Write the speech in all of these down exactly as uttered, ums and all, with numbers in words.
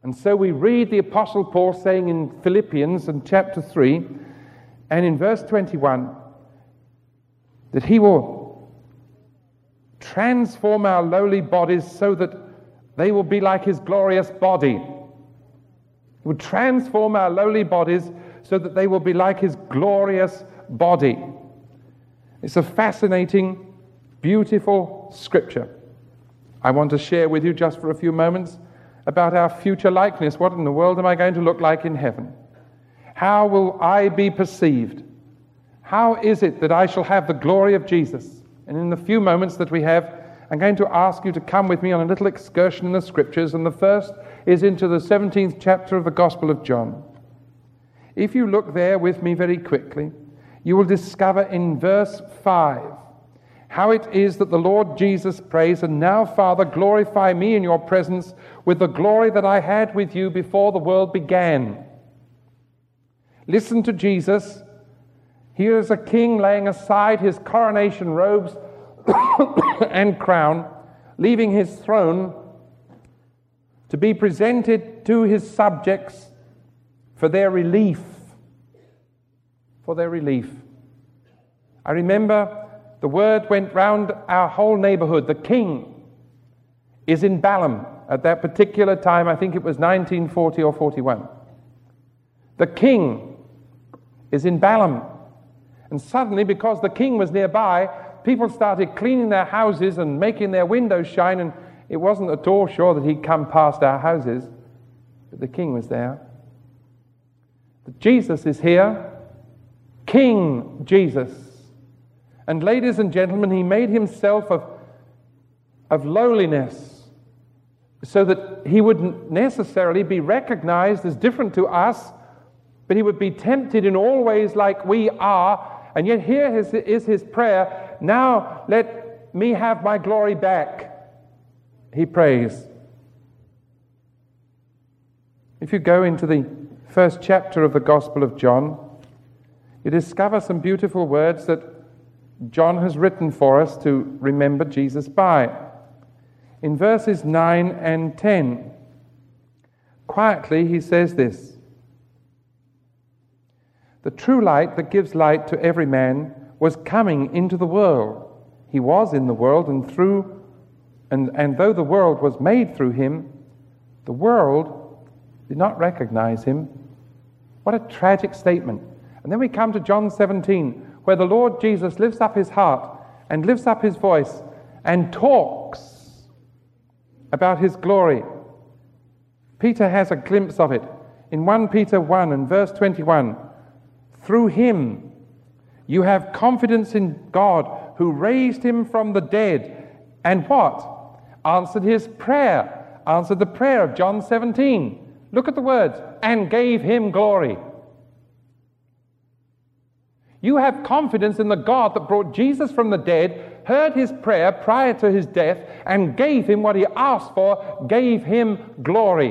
And so we read the Apostle Paul saying in Philippians in chapter three and in verse twenty-one that he will transform our lowly bodies so that they will be like his glorious body. He will transform our lowly bodies so that they will be like his glorious body. It's a fascinating, beautiful scripture. I want to share with you just for a few moments about our future likeness. What in the world am I going to look like in heaven? How will I be perceived? How is it that I shall have the glory of Jesus? And in the few moments that we have, I'm going to ask you to come with me on a little excursion in the scriptures, and the first is into the seventeenth chapter of the Gospel of John. If you look there with me very quickly, you will discover in verse five how it is that the Lord Jesus prays, "And now, Father, glorify me in your presence with the glory that I had with you before the world began." Listen to Jesus. Here is a king laying aside his coronation robes and crown, leaving his throne to be presented to his subjects for their relief. For their relief. I remember the word went round our whole neighborhood. The king is in Balham at that particular time. I think it was nineteen forty or forty-one. The king is in Balham. And suddenly, because the king was nearby, people started cleaning their houses and making their windows shine, and it wasn't at all sure that he'd come past our houses, but the king was there. But Jesus is here, King Jesus. And ladies and gentlemen, he made himself of, of lowliness so that he wouldn't necessarily be recognized as different to us, but he would be tempted in all ways like we are. And yet here is, is his prayer, "Now let me have my glory back," he prays. If you go into the first chapter of the Gospel of John, you discover some beautiful words that John has written for us to remember Jesus by. In verses nine and ten, quietly he says this: "The true light that gives light to every man was coming into the world. He was in the world, and through and, and though the world was made through him, the world did not recognize him." What a tragic statement. And then we come to John seventeen, where the Lord Jesus lifts up his heart and lifts up his voice and talks about his glory. Peter has a glimpse of it in First Peter one and verse twenty-one. "Through him you have confidence in God, who raised him from the dead," and what? Answered his prayer, answered the prayer of John seventeen. Look at the words, "and gave him glory." You have confidence in the God that brought Jesus from the dead, heard his prayer prior to his death, and gave him what he asked for, gave him glory.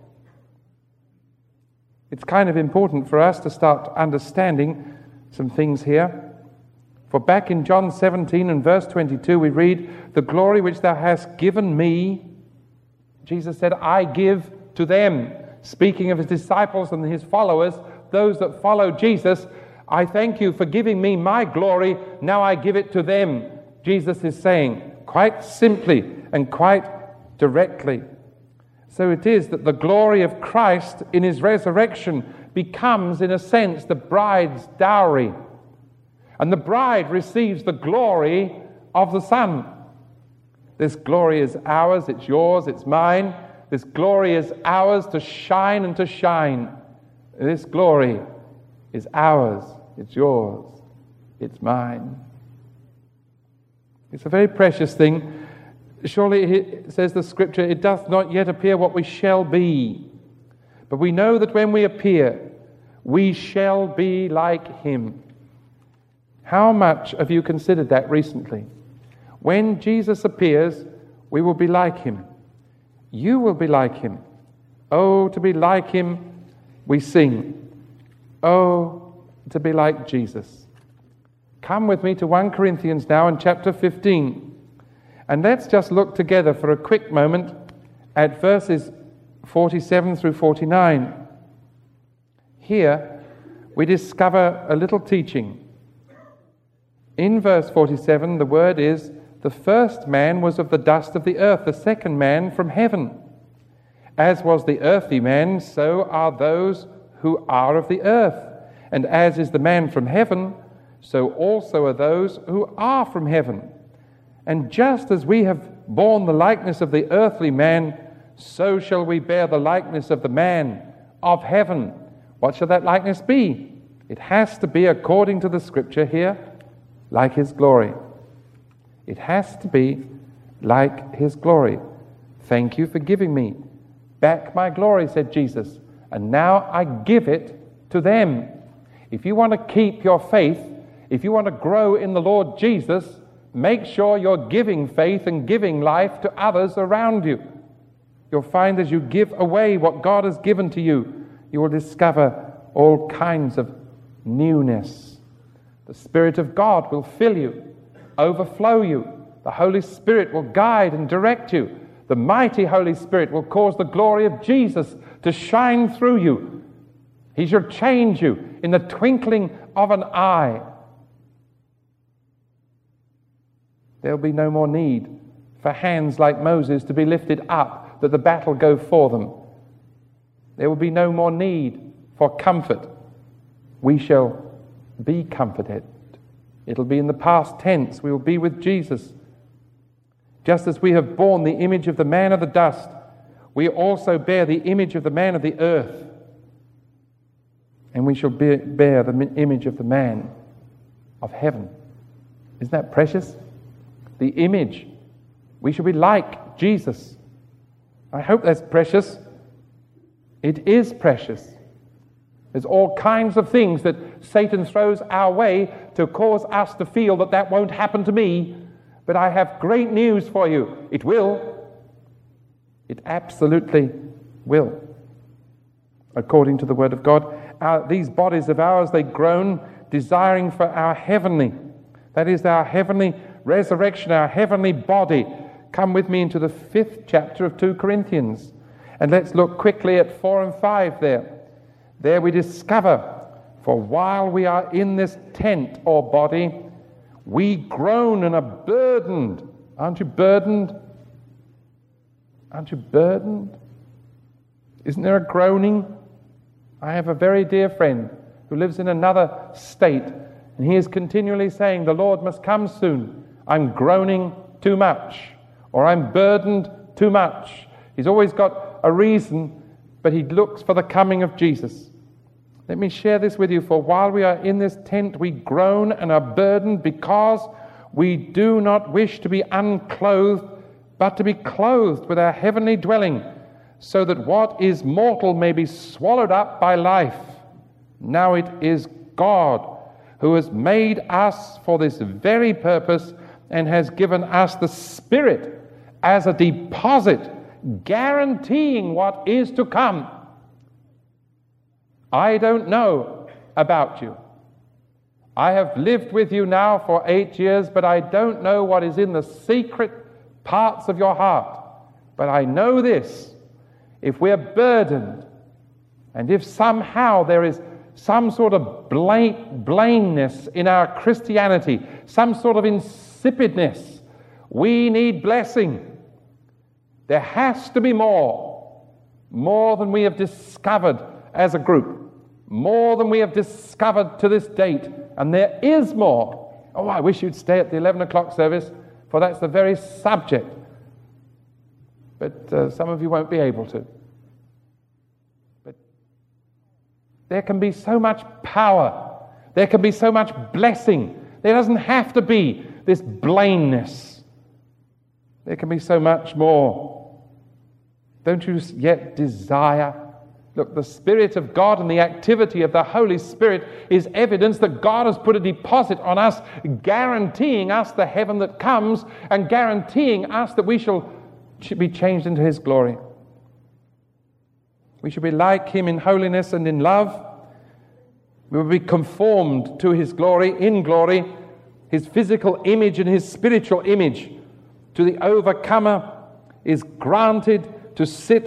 It's kind of important for us to start understanding some things here. For back in John seventeen and verse twenty-two, we read, "The glory which thou hast given me," Jesus said, "I give to them." Speaking of his disciples and his followers, those that follow Jesus, "I thank you for giving me my glory, now I give it to them." Jesus is saying, quite simply and quite directly. So it is that the glory of Christ in his resurrection becomes, in a sense, the bride's dowry. And the bride receives the glory of the Son. This glory is ours, it's yours, it's mine. This glory is ours to shine and to shine. This glory is ours, it's yours, it's mine. It's a very precious thing. Surely, it says the scripture, "It doth not yet appear what we shall be. But we know that when we appear, we shall be like him." How much have you considered that recently? When Jesus appears, we will be like him. You will be like him. Oh, to be like him, we sing. Oh, to be like Jesus. Come with me to First Corinthians now in chapter fifteen. And let's just look together for a quick moment at verses forty-seven through forty-nine. Here we discover a little teaching. In verse forty-seven, the word is, the first man was of the dust of the earth, the second man from heaven. As was the earthly man, so are those who are of the earth. And as is the man from heaven, so also are those who are from heaven. And just as we have borne the likeness of the earthly man, so shall we bear the likeness of the man of heaven. What shall that likeness be? It has to be, according to the scripture here, like his glory. It has to be like his glory. Thank you for giving me back my glory, said Jesus, and now I give it to them. If you want to keep your faith, if you want to grow in the Lord Jesus, make sure you're giving faith and giving life to others around you. You'll find as you give away what God has given to you, you will discover all kinds of newness. The Spirit of God will fill you, overflow you. The Holy Spirit will guide and direct you. The mighty Holy Spirit will cause the glory of Jesus to shine through you. He shall change you in the twinkling of an eye. There'll be no more need for hands like Moses to be lifted up, that the battle go for them. There will be no more need for comfort. We shall be comforted. It'll be in the past tense. We will be with Jesus. Just as we have borne the image of the man of the dust, we also bear the image of the man of the earth. And we shall be, bear the image of the man of heaven. Isn't that precious? The image. We shall be like Jesus. I hope that's precious. It is precious. There's all kinds of things that Satan throws our way to cause us to feel that that won't happen to me. But I have great news for you. It will. It absolutely will. According to the Word of God, our, these bodies of ours, they groan, desiring for our heavenly, that is our heavenly resurrection, our heavenly body. Come with me into the fifth chapter of two Corinthians. And let's look quickly at four and five there. There we discover, for while we are in this tent or body, we groan and are burdened. Aren't you burdened? Aren't you burdened? Isn't there a groaning? I have a very dear friend who lives in another state, and he is continually saying, the Lord must come soon. I'm groaning too much, or I'm burdened too much. He's always got a reason, but he looks for the coming of Jesus. Let me share this with you. For while we are in this tent, we groan and are burdened, because we do not wish to be unclothed, but to be clothed with our heavenly dwelling, so that what is mortal may be swallowed up by life. Now it is God who has made us for this very purpose and has given us the Spirit as a deposit, guaranteeing what is to come. I don't know about you. I have lived with you now for eight years, but I don't know what is in the secret parts of your heart. But I know this: if we're burdened, and if somehow there is some sort of blameness in our Christianity, some sort of insipidness, we need blessing. There has to be more, more than we have discovered as a group, more than we have discovered to this date, and there is more. Oh, I wish you'd stay at the eleven o'clock service, for that's the very subject. But uh, some of you won't be able to. But there can be so much power. There can be so much blessing. There doesn't have to be this blameness. There can be so much more. Don't you yet desire? Look, the Spirit of God and the activity of the Holy Spirit is evidence that God has put a deposit on us, guaranteeing us the heaven that comes, and guaranteeing us that we shall be changed into His glory. We shall be like Him in holiness and in love. We will be conformed to His glory, in glory, His physical image and His spiritual image. To the overcomer is granted to sit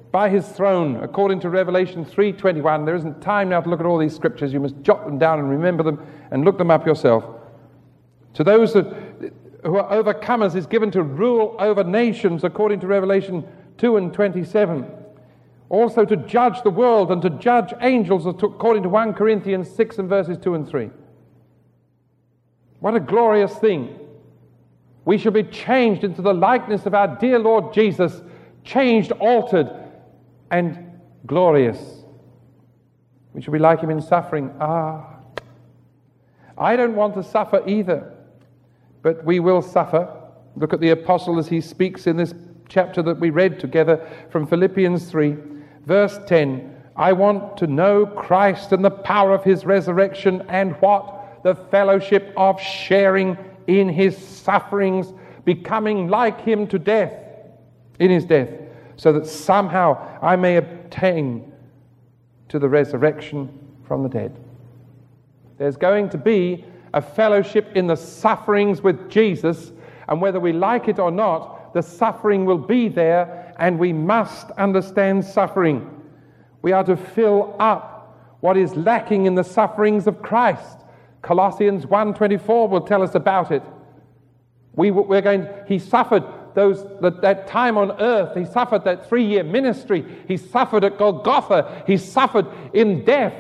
by his throne, according to Revelation three twenty-one. There isn't time now to look at all these scriptures. You must jot them down and remember them and look them up yourself. To those that, who are overcomers is given to rule over nations, according to Revelation two and twenty-seven. Also to judge the world and to judge angels, according to First Corinthians six and verses two and three. What a glorious thing. We shall be changed into the likeness of our dear Lord Jesus, changed, altered, and glorious. We shall be like him in suffering. Ah, I don't want to suffer either, but we will suffer. Look at the apostle as he speaks in this chapter that we read together from Philippians three, verse ten. I want to know Christ and the power of his resurrection, and what? The fellowship of sharing in his sufferings, becoming like him to death, in his death, so that somehow I may obtain to the resurrection from the dead. There's going to be a fellowship in the sufferings with Jesus, and whether we like it or not, the suffering will be there, and we must understand suffering. We are to fill up what is lacking in the sufferings of Christ. Colossians one twenty-four will tell us about it. We, we're going. He suffered those that, that time on earth. He suffered that three-year ministry. He suffered at Golgotha. He suffered in death.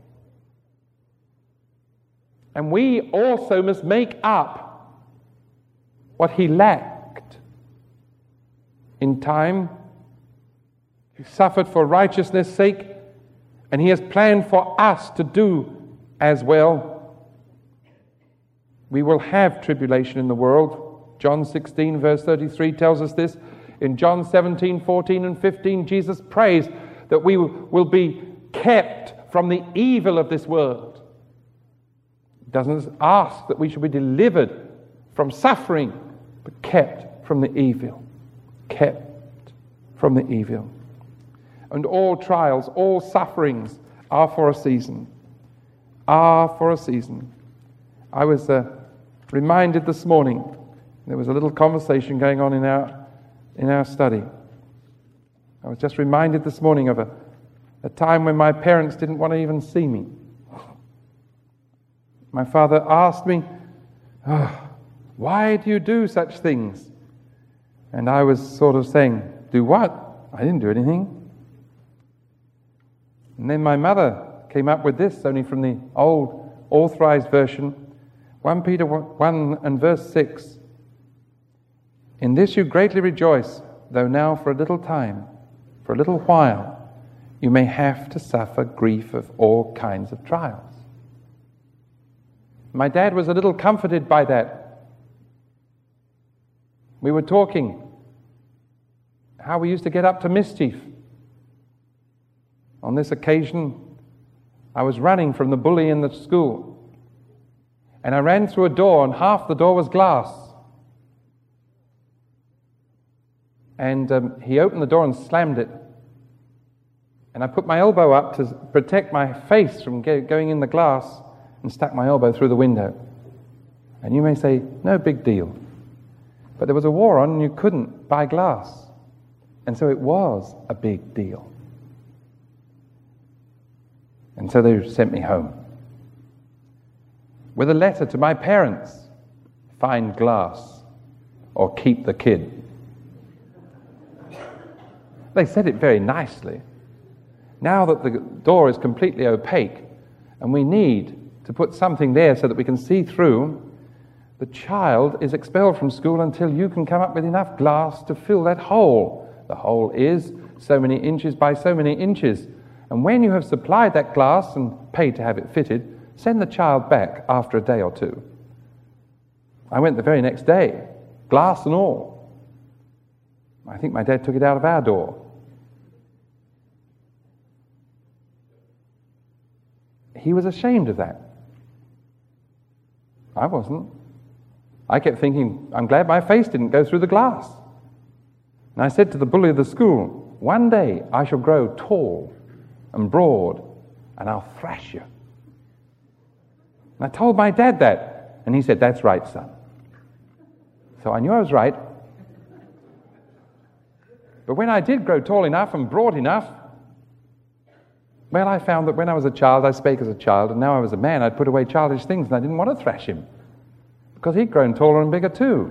And we also must make up what he lacked in time. He suffered for righteousness' sake, and he has planned for us to do as well. We will have tribulation in the world. John sixteen verse thirty-three tells us this. In John seventeen, fourteen and fifteen, Jesus prays that we will be kept from the evil of this world. He doesn't ask that we should be delivered from suffering, but kept from the evil. Kept from the evil. And all trials, all sufferings are for a season. Are for a season. I was uh, reminded this morning, there was a little conversation going on in our in our study. I was just reminded this morning of a, a time when my parents didn't want to even see me. My father asked me, oh, why do you do such things? And I was sort of saying, do what? I didn't do anything. And then my mother came up with this, only from the old authorized version. First Peter one and verse six. In this you greatly rejoice, though now for a little time, for a little while, you may have to suffer grief of all kinds of trials. My dad was a little comforted by that. We were talking how we used to get up to mischief. On this occasion, I was running from the bully in the school. And I ran through a door, and half the door was glass. And um, he opened the door and slammed it. And I put my elbow up to protect my face from go- going in the glass and stuck my elbow through the window. And you may say, no big deal. But there was a war on and you couldn't buy glass. And so it was a big deal. And so they sent me home with a letter to my parents: find glass or keep the kid. They said it very nicely. Now that the door is completely opaque and we need to put something there so that we can see through, the child is expelled from school until you can come up with enough glass to fill that hole. The hole is so many inches by so many inches. And when you have supplied that glass and paid to have it fitted, send the child back after a day or two. I went the very next day, glass and all. I think my dad took it out of our door. He was ashamed of that. I wasn't. I kept thinking, I'm glad my face didn't go through the glass. And I said to the bully of the school, one day I shall grow tall and broad, and I'll thrash you. And I told my dad that, and he said, that's right, son. So I knew I was right. But when I did grow tall enough and broad enough, well, I found that when I was a child, I spake as a child, and now I was a man, I'd put away childish things, and I didn't want to thrash him, because he'd grown taller and bigger too.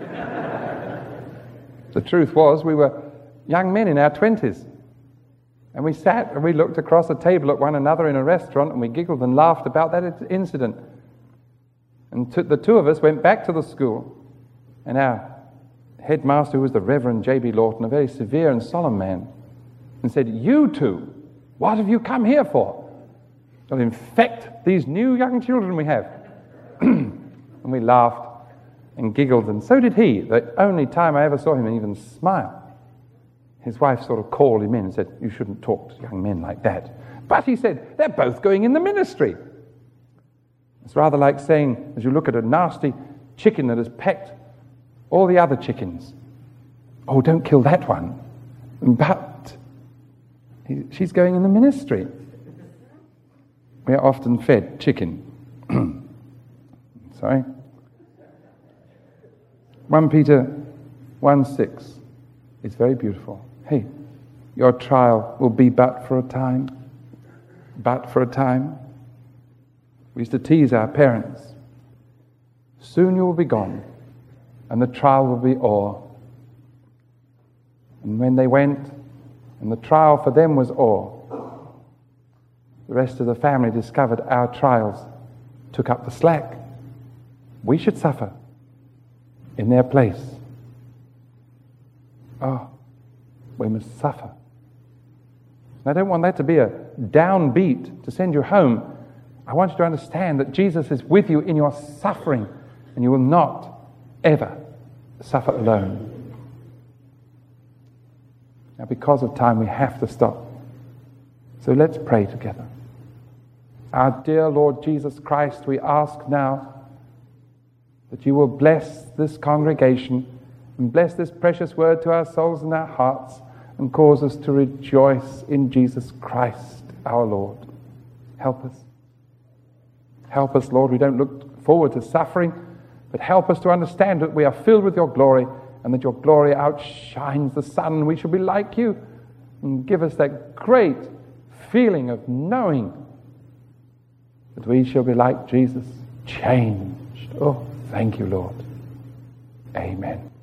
The truth was, we were young men in our twenties, and we sat and we looked across a table at one another in a restaurant, and we giggled and laughed about that incident. And t- the two of us went back to the school, and our headmaster, who was the Reverend J B Lawton, a very severe and solemn man, and said, "You two, what have you come here for? You'll infect these new young children we have." And we laughed and giggled, and so did he. The only time I ever saw him even smile. His wife sort of called him in and said, "You shouldn't talk to young men like that." But he said, "They're both going in the ministry." It's rather like saying, as you look at a nasty chicken that has pecked all the other chickens, "Oh, don't kill that one." But he, she's going in the ministry. We are often fed chicken. Sorry. First Peter one six is very beautiful. Hey, your trial will be but for a time. But for a time. We used to tease our parents. Soon you will be gone, and the trial will be o'er. And when they went, and the trial for them was o'er, the rest of the family discovered our trials took up the slack. We should suffer in their place. Oh, we must suffer. And I don't want that to be a downbeat to send you home. I want you to understand that Jesus is with you in your suffering, and you will not ever suffer alone. Now, because of time, we have to stop. So let's pray together. Our dear Lord Jesus Christ, we ask now that you will bless this congregation and bless this precious word to our souls and our hearts, and cause us to rejoice in Jesus Christ, our Lord. Help us. Help us, Lord. We don't look forward to suffering, but help us to understand that we are filled with your glory, and that your glory outshines the sun. We shall be like you, and give us that great feeling of knowing that we shall be like Jesus, changed. Oh, thank you, Lord. Amen.